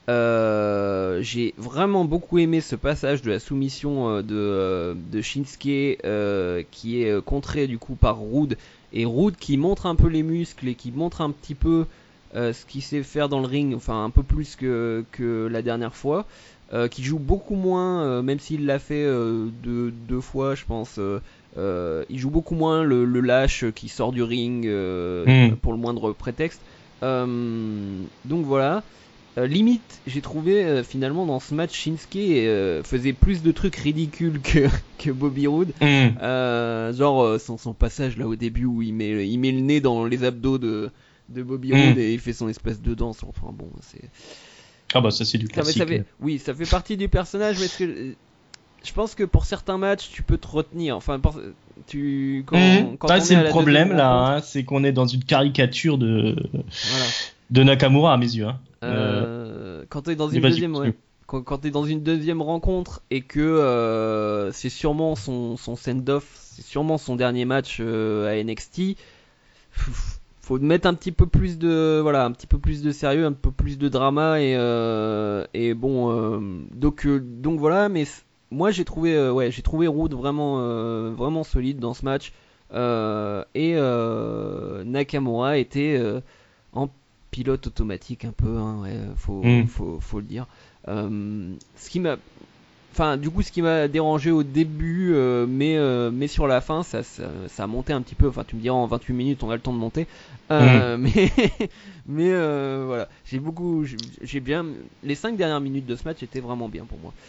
J'ai vraiment beaucoup aimé ce passage de la soumission de Shinsuke qui est contré du coup par Roode, et Roode qui montre un peu les muscles et qui montre un petit peu ce qu'il sait faire dans le ring, enfin un peu plus que la dernière fois, qui joue beaucoup moins, même s'il l'a fait deux fois je pense, il joue beaucoup moins le lâche qui sort du ring pour le moindre prétexte, donc voilà. Limite, j'ai trouvé finalement dans ce match Shinsuke faisait plus de trucs ridicules que Bobby Roode. Genre son passage là au début où il met le nez dans les abdos de Bobby Roode et il fait son espèce de danse. Enfin bon, c'est. Ah bah ça c'est du classique. Oui, ça fait partie du personnage, mais je pense que pour certains matchs tu peux te retenir. Enfin, quand c'est le problème là, hein, c'est qu'on est dans une caricature de Nakamura à mes yeux. Hein. Quand t'es dans une quand t'es dans une deuxième rencontre et que c'est sûrement son send-off, c'est sûrement son dernier match à NXT. faut mettre un petit peu plus de sérieux, un peu plus de drama et bon donc voilà. Mais moi j'ai trouvé Rude vraiment solide dans ce match et Nakamura était en pilote automatique un peu, hein, ouais, faut le dire. Ce qui m'a du coup, ce qui m'a dérangé au début, mais sur la fin, ça a monté un petit peu. Enfin, tu me diras, en 28 minutes, on a le temps de monter. Mais voilà, j'ai bien. Les 5 dernières minutes de ce match étaient vraiment bien pour moi.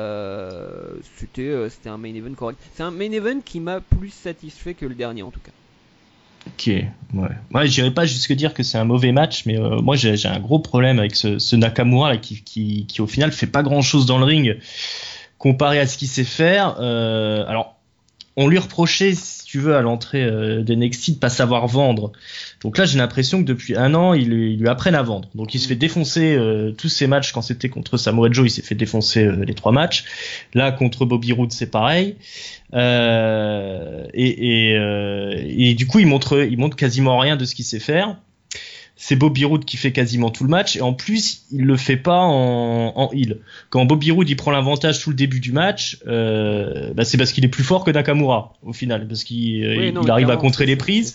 C'était un main event correct. C'est un main event qui m'a plus satisfait que le dernier, en tout cas. Ok, ouais, j'irais pas jusque dire que c'est un mauvais match, mais moi j'ai un gros problème avec ce Nakamura là, qui au final fait pas grand chose dans le ring comparé à ce qu'il sait faire. Alors on lui reprochait, si tu veux, à l'entrée d'NXT de pas savoir vendre. Donc là, j'ai l'impression que depuis un an, ils lui apprennent à vendre. Donc il se fait défoncer tous ses matchs. Quand c'était contre Samoa Joe, il s'est fait défoncer les 3 matchs. Là, contre Bobby Roode, c'est pareil. Et du coup, il montre quasiment rien de ce qu'il sait faire. C'est Bobby Roode qui fait quasiment tout le match, et en plus il le fait pas en heel. Quand Bobby Roode il prend l'avantage tout le début du match, c'est parce qu'il est plus fort que Nakamura au final, parce qu'il arrive à contrer les prises.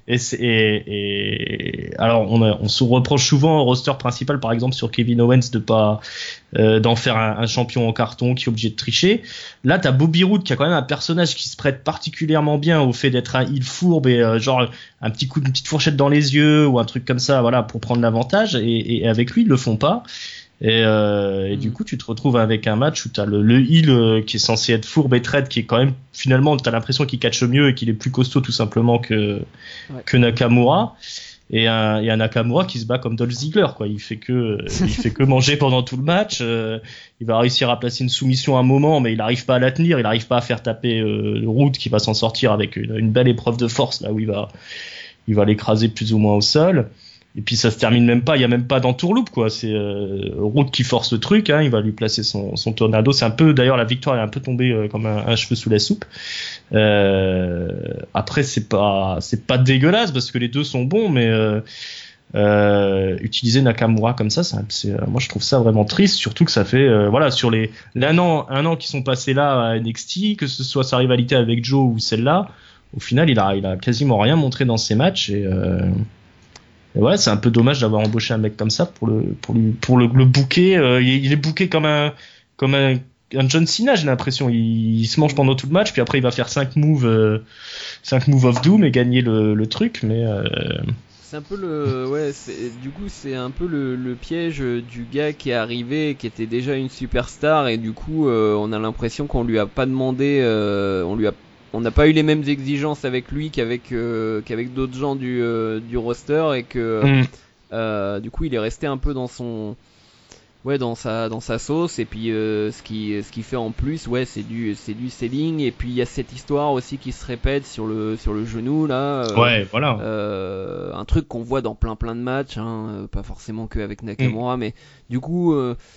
Et alors on se reproche souvent au roster principal, par exemple sur Kevin Owens, de pas d'en faire un champion en carton qui est obligé de tricher. Là t'as Bobby Roode qui a quand même un personnage qui se prête particulièrement bien au fait d'être un heel fourbe et genre un petit coup, une petite fourchette dans les yeux ou un truc comme ça, voilà, pour prendre l'avantage, et avec lui ils le font pas. Et du coup tu te retrouves avec un match où t'as le heel qui est censé être fourbe et traite, qui est quand même, finalement t'as l'impression qu'il catche mieux et qu'il est plus costaud tout simplement que Nakamura, et un Nakamura qui se bat comme Dolph Ziggler, quoi. Il fait que manger pendant tout le match. Il va réussir à placer une soumission à un moment, mais il arrive pas à la tenir, il arrive pas à faire taper le Roode, qui va s'en sortir avec une belle épreuve de force là où il va l'écraser plus ou moins au sol. Et puis ça se termine même pas, il y a même pas d'entourloupe, quoi. C'est Roode qui force le truc, hein, il va lui placer son tornado. C'est un peu, d'ailleurs, la victoire est un peu tombée comme un cheveu sous la soupe. Après c'est pas dégueulasse parce que les deux sont bons, mais utiliser Nakamura comme ça, moi je trouve ça vraiment triste, surtout que ça fait sur un an qui sont passés là à NXT, que ce soit sa rivalité avec Joe ou celle-là, au final il a quasiment rien montré dans ses matchs, et ouais, c'est un peu dommage d'avoir embauché un mec comme ça pour le booker. Il est booké comme un John Cena, j'ai l'impression. Il se mange pendant tout le match, puis après il va faire 5 moves of doom et gagner le truc, mais c'est un peu c'est un peu le piège du gars qui est arrivé, qui était déjà une superstar, et du coup on a l'impression qu'on lui a pas demandé, on n'a pas eu les mêmes exigences avec lui qu'avec d'autres gens du roster, et que du coup il est resté un peu dans sa sauce. Et puis ce qui fait en plus, c'est du selling. Et puis il y a cette histoire aussi qui se répète sur le genou là, voilà, un truc qu'on voit dans plein de matchs, hein, pas forcément que avec Nakamura, mais du coup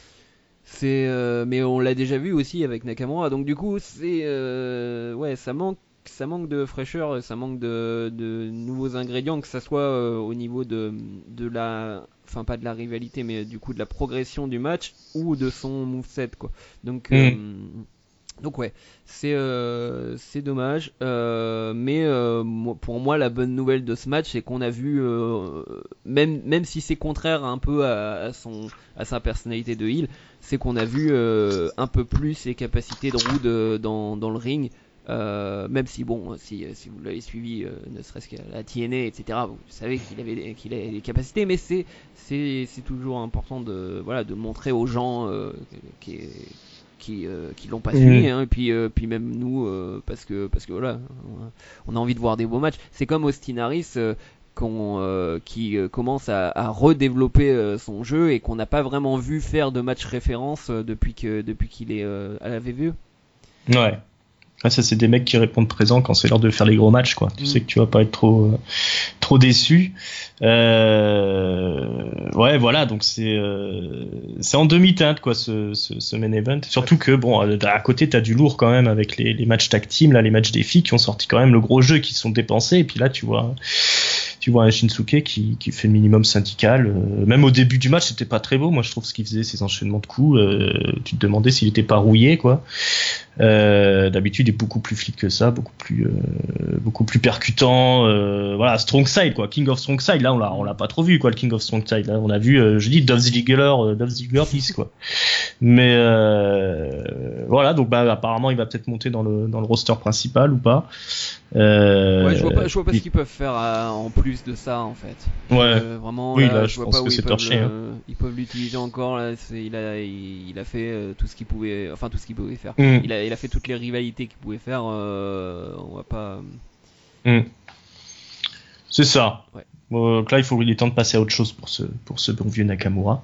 mais on l'a déjà vu aussi avec Nakamura, donc du coup ça manque de fraîcheur, ça manque de nouveaux ingrédients, que ça soit au niveau de la, enfin pas de la rivalité, mais du coup de la progression du match ou de son moveset, quoi. Donc ouais, c'est dommage, mais pour moi la bonne nouvelle de ce match, c'est qu'on a vu, même si c'est contraire un peu à sa personnalité de heel, c'est qu'on a vu un peu plus ses capacités de Roode dans le ring. Même si si vous l'avez suivi, ne serait-ce qu'à la TNA, etc., vous savez qu'il a des capacités, mais c'est toujours important de montrer aux gens qui l'ont pas suivi, hein, et puis même nous, parce que voilà, on a envie de voir des beaux matchs. C'est comme Austin Harris, qui commence à redévelopper son jeu, et qu'on n'a pas vraiment vu faire de match référence depuis qu'il est à la VVE. Ouais. Ah, ça, c'est des mecs qui répondent présent quand c'est l'heure de faire les gros matchs, quoi. Tu sais que tu vas pas être trop déçu. Ouais, voilà, donc c'est en demi-teinte, quoi, ce main event. Surtout que à côté t'as du lourd quand même avec les matchs tag team, là, les matchs des filles qui ont sorti quand même le gros jeu, qui se sont dépensés, et puis là tu vois tu vois un Shinsuke qui fait le minimum syndical. Même au début du match, c'était pas très beau. Moi, je trouve ce qu'il faisait, ces enchaînements de coups. Tu te demandais s'il était pas rouillé, quoi. D'habitude, il est beaucoup plus fluide que ça, beaucoup plus percutant. Voilà, strong side, quoi. King of strong side. Là, on l'a pas trop vu, quoi. Le King of strong side. Là, on a vu, je dis Dolph Ziggler 10, quoi. Mais voilà, donc apparemment, il va peut-être monter dans le roster principal ou pas. Ouais, je vois pas ce qu'ils peuvent faire en plus de ça, en fait. Ouais. Vraiment, oui, là, je vois pense pas que où c'est torché. ils peuvent l'utiliser encore. Là, il a fait tout ce qu'il pouvait, enfin tout ce qu'il pouvait faire. Mm. Il a fait toutes les rivalités qu'il pouvait faire. On va pas. C'est ça. Ouais. Donc là, il est temps de passer à autre chose pour ce bon vieux Nakamura.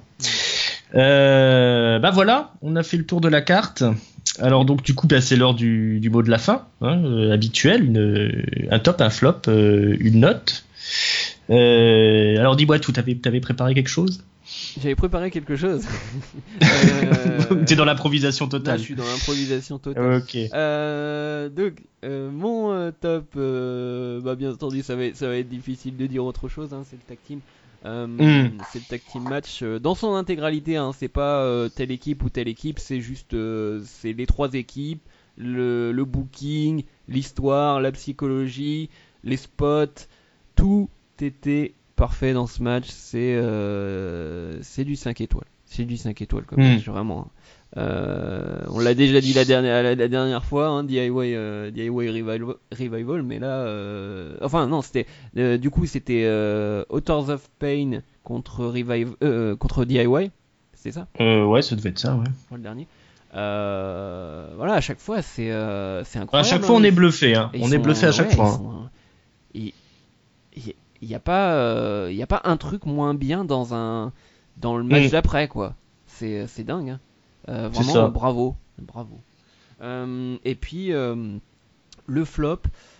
Voilà, on a fait le tour de la carte. Alors donc du coup, c'est l'heure du mot de la fin, habituel, un top, un flop, une note. Alors dis-moi tout, t'avais préparé quelque chose? J'avais préparé quelque chose. T'es dans l'improvisation totale. Là, je suis dans l'improvisation totale. Ok. Donc, mon top, bien entendu, ça va être difficile de dire autre chose. C'est le tag team. C'est le tag team match dans son intégralité. C'est pas telle équipe ou telle équipe. C'est juste, c'est les trois équipes, le booking, l'histoire, la psychologie, les spots. Tout était parfait dans ce match. C'est du 5 étoiles. C'est du 5 étoiles comme match, vraiment. On l'a déjà dit la dernière fois, DIY Revival, mais là, enfin non, c'était Authors of Pain contre DIY, c'est ça? Ouais, ça devait être ça, ouais. Le dernier. Voilà, à chaque fois, c'est incroyable. À chaque fois, on est bluffé, on est bluffé à chaque fois. Il y a pas un truc moins bien dans le match d'après, quoi. C'est dingue. Vraiment, bravo. Et puis le flop,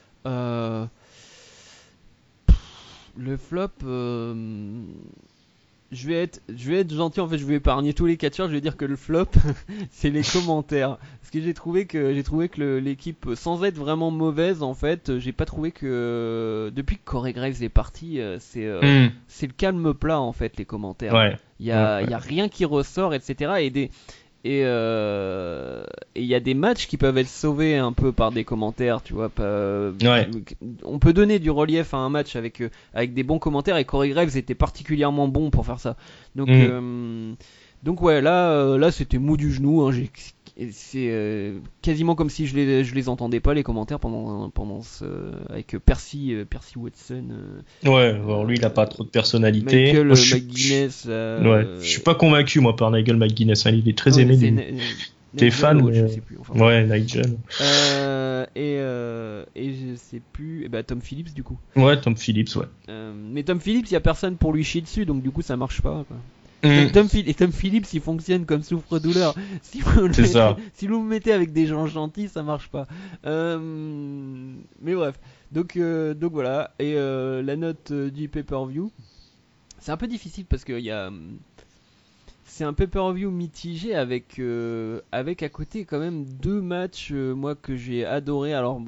je vais être gentil, en fait. Je vais épargner tous les catcheurs. Je vais dire que le flop, c'est les commentaires. Parce que j'ai trouvé que l'équipe, sans être vraiment mauvaise, en fait, j'ai pas trouvé que depuis que Corey Graves est parti, c'est le calme plat, en fait, les commentaires. Ouais. Il y a rien qui ressort, etc. Et il y a des matchs qui peuvent être sauvés un peu par des commentaires, tu vois. On peut donner du relief à un match avec des bons commentaires, et Corey Graves était particulièrement bon pour faire ça. Donc ouais, là c'était mou du genou. C'est quasiment comme si je les entendais pas, les commentaires, pendant avec Percy Watson. Ouais, alors lui il a pas trop de personnalité. Michael McGuinness. Ouais, je suis pas convaincu moi par Nigel McGuinness. Il est très aimé. T'es fan, je sais plus. Enfin, ouais, Nigel. Et je sais plus. Tom Phillips du coup. Ouais, Tom Phillips, ouais. Mais Tom Phillips, il y a personne pour lui chier dessus, donc du coup ça marche pas, quoi. Tom Phillips, il fonctionne comme souffre-douleur. Si vous le mettez avec des gens gentils, ça marche pas. Mais bref. Donc voilà. Et la note du pay-per-view, c'est un peu difficile parce que c'est un pay-per-view mitigé avec à côté quand même deux matchs moi que j'ai adoré. Alors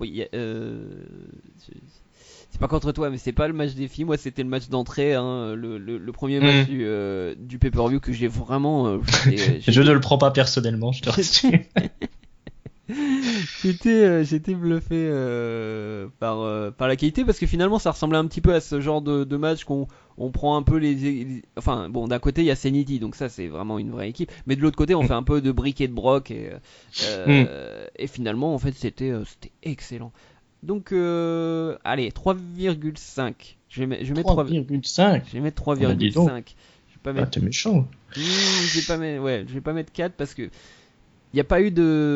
c'est pas contre toi, mais c'est pas le match des filles. Moi, c'était le match d'entrée, le premier match du pay-per-view que j'ai vraiment. Je ne le prends pas personnellement, je te rassure. J'étais bluffé par la qualité, parce que finalement ça ressemblait un petit peu à ce genre de match qu'on prend un peu enfin bon, d'un côté il y a Sanity, donc ça c'est vraiment une vraie équipe, mais de l'autre côté on fait un peu de brick et de broc, et finalement en fait c'était excellent. Donc allez, 3,5. Je vais mettre 3,5. Je vais mettre 3,5. T'es méchant. Je vais pas mettre 4 parce que il n'y a pas eu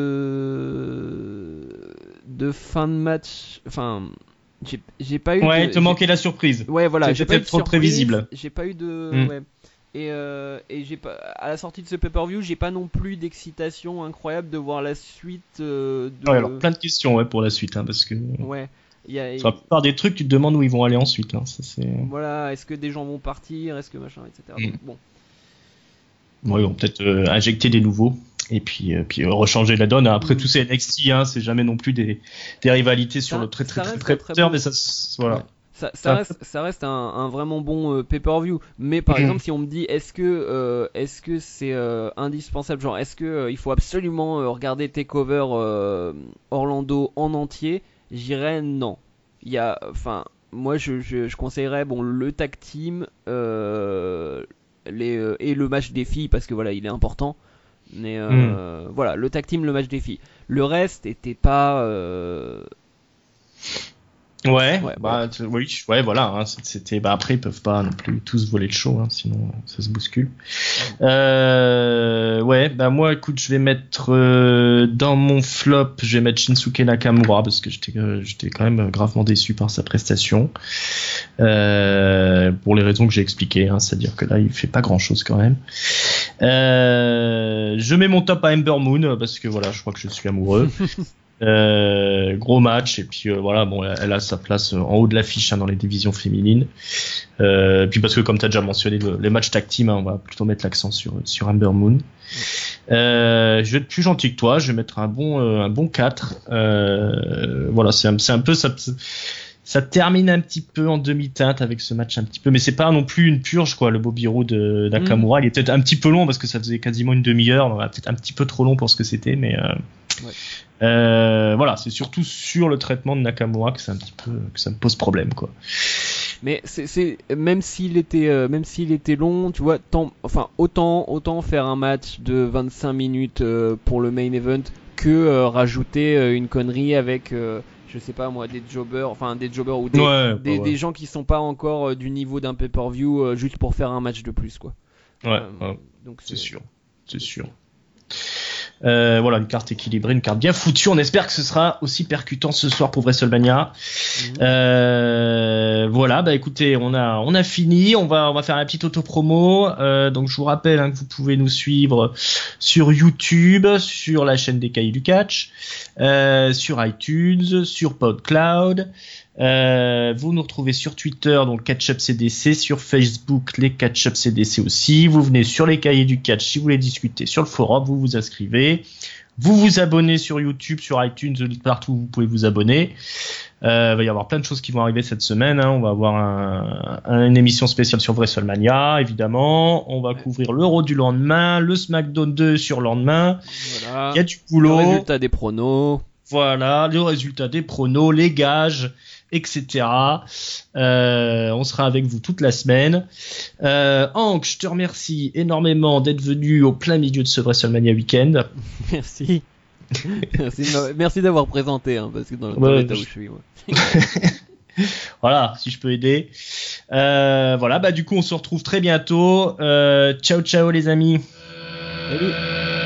de fin de match. Enfin, j'ai pas eu. Ouais, il te manquait la surprise. Ouais, voilà. C'était peut-être trop prévisible. J'ai pas eu de. Ouais. Et j'ai pas, à la sortie de ce pay-per-view, j'ai pas non plus d'excitation incroyable de voir la suite. Ouais, alors plein de questions pour la suite, parce que. Ouais. Sur la plupart des trucs, tu te demandes où ils vont aller ensuite. Ça, c'est... Voilà, est-ce que des gens vont partir, est-ce que machin, etc. Donc, bon. Bon, ils vont peut-être injecter des nouveaux. Et puis rechanger la donne. Après, tout c'est NXT, c'est jamais non plus des rivalités sur le très mais ça, voilà. Ça reste un vraiment bon pay-per-view. Mais par exemple, si on me dit est-ce que c'est indispensable, genre est-ce que il faut absolument regarder Takeover Orlando en entier, j'irais non. Moi je conseillerais le tag team et le match des filles parce que voilà il est important. Mais voilà, le tag team, le match des filles. Le reste était pas. Oui, voilà. Hein, c'était. Après, ils peuvent pas non plus tous voler le show, hein, sinon ça se bouscule. Moi, écoute, je vais mettre dans mon flop, je vais mettre Shinsuke Nakamura parce que j'étais quand même gravement déçu par sa prestation. Pour les raisons que j'ai expliquées, hein, c'est-à-dire que là, il fait pas grand-chose quand même. Je mets mon top à Ember Moon parce que voilà, je crois que je suis amoureux. Gros match et puis elle a sa place en haut de l'affiche dans les divisions féminines. Puis parce que comme tu as déjà mentionné les matchs tag team, on va plutôt mettre l'accent sur Ember Moon. Je vais être plus gentil que toi, je vais mettre un bon 4. C'est un peu ça termine un petit peu en demi-teinte avec ce match un petit peu, mais c'est pas non plus une purge quoi. Le Bobby Roode de Nakamura, il est peut-être un petit peu long parce que ça faisait quasiment une demi-heure, donc peut-être un petit peu trop long pour ce que c'était, mais c'est surtout sur le traitement de Nakamura que ça me pose problème quoi. Mais c'est même s'il était long, tu vois, autant faire un match de 25 minutes pour le main event que rajouter une connerie avec je sais pas moi des jobbers ou des gens qui sont pas encore du niveau d'un pay-per-view juste pour faire un match de plus quoi. Donc c'est sûr. Une carte équilibrée, une carte bien foutue. On espère que ce sera aussi percutant ce soir pour WrestleMania. Écoutez, on a fini. On va faire la petite auto-promo. Donc je vous rappelle que vous pouvez nous suivre sur YouTube, sur la chaîne des Cahiers du Catch, sur iTunes, sur PodCloud. Vous nous retrouvez sur Twitter, donc Catch-Up CDC, sur Facebook, les Catch-Up CDC aussi. Vous venez sur les Cahiers du Catch si vous voulez discuter sur le forum, vous vous inscrivez. Vous vous abonnez sur YouTube, sur iTunes, partout où vous pouvez vous abonner. Il va y avoir plein de choses qui vont arriver cette semaine. On va avoir une émission spéciale sur WrestleMania, évidemment. On va couvrir l'Euro du lendemain, le SmackDown 2 sur le lendemain. Voilà. Il y a du boulot. Le résultat des pronos. Voilà, le résultat des pronos, les gages, etc. On sera avec vous toute la semaine. Hank, je te remercie énormément d'être venu au plein milieu de ce WrestleMania Weekend. Merci. Merci d'avoir présenté, parce que dans l'état où je suis, moi. Voilà, si je peux aider. Du coup, on se retrouve très bientôt. Ciao, ciao les amis. Salut.